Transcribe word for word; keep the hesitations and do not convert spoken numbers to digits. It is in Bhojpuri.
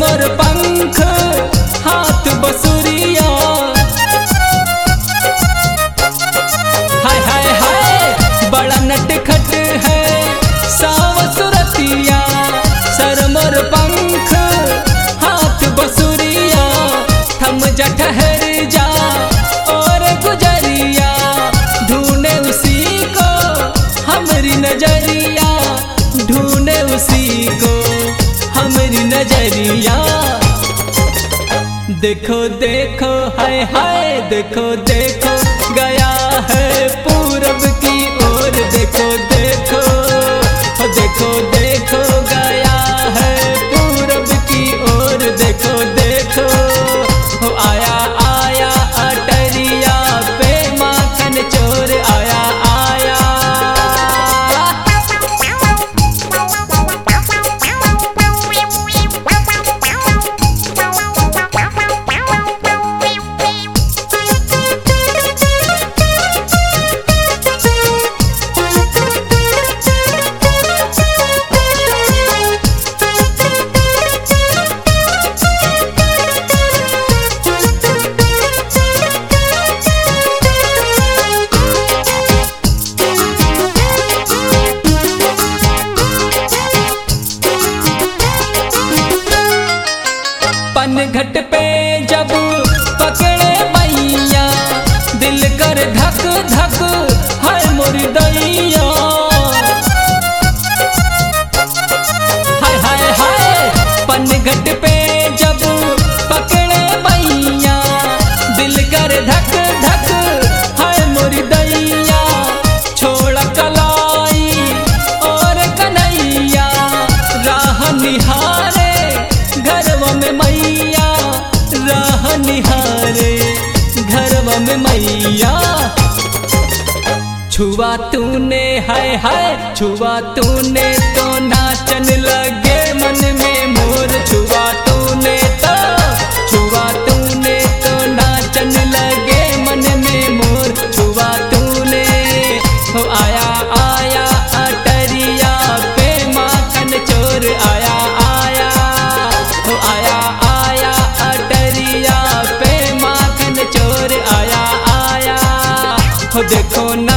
मोर पंख हाथ बसुरिया। हाय हाय हाय बड़ा नटखट है सावसुरतिया। सर मोर पंख हाथ बसुरिया। थम जा ठहर जा और गुजरिया, ढूंढे उसी को हमारी नजरिया, ढूंढे उसी को हमारी नजरिया। देखो देखो हाय हाय देखो देखो गया है पूरब की ओर। देखो देखो देखो देखो गया है पूरब की ओर। देखो देखो हो आया आया अटरिया पे माखन चोर आया आया। पनघट पे जब पकड़े मैया, दिल कर धक धक है मोर दैया। हाय हाय हाय पनघट पे जब पकड़े मैया, दिल कर धक धक है मोर दैया। छोड़ कलाई और कन्हैया, राह निहारे घरवा में मैया, राह निहारे घरवा में मैया। छुआ तूने हाय हाय छुआ तूने तो नाचन लगे मन में मोर। छुआ तूने तो छुआ तूने तो नाचन लगे मन में मोर। छुआ तूने हो आया आया अटरिया पे माखन चोर आया आया। हो आया आया अटरिया पे माखन चोर आया आया। हो देखो